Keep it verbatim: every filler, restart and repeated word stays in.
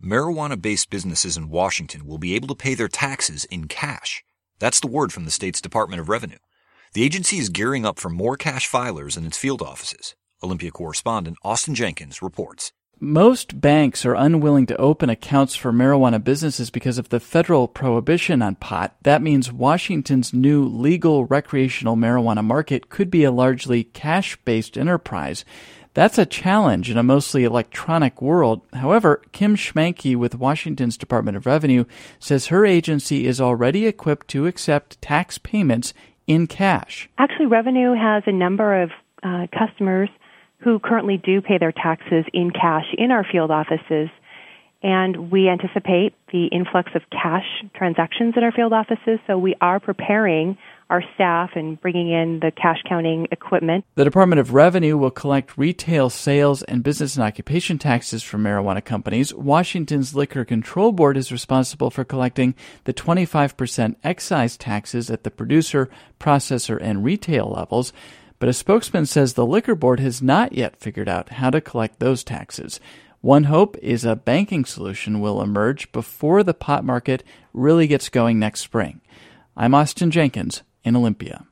Marijuana-based businesses in Washington will be able to pay their taxes in cash. That's the word from the state's Department of Revenue. The agency is gearing up for more cash filers in its field offices. Olympia correspondent Austin Jenkins reports. Most banks are unwilling to open accounts for marijuana businesses because of the federal prohibition on pot. That means Washington's new legal recreational marijuana market could be a largely cash-based enterprise. That's a challenge in a mostly electronic world. However, Kim Schmanke with Washington's Department of Revenue says her agency is already equipped to accept tax payments in cash. Actually, Revenue has a number of uh, customers who currently do pay their taxes in cash in our field offices, and we anticipate the influx of cash transactions in our field offices, so we are preparing our staff and bringing in the cash counting equipment. The Department of Revenue will collect retail sales and business and occupation taxes from marijuana companies. Washington's Liquor Control Board is responsible for collecting the twenty-five percent excise taxes at the producer, processor, and retail levels. But a spokesman says the Liquor Board has not yet figured out how to collect those taxes. One hope is a banking solution will emerge before the pot market really gets going next spring. I'm Austin Jenkins in Olympia.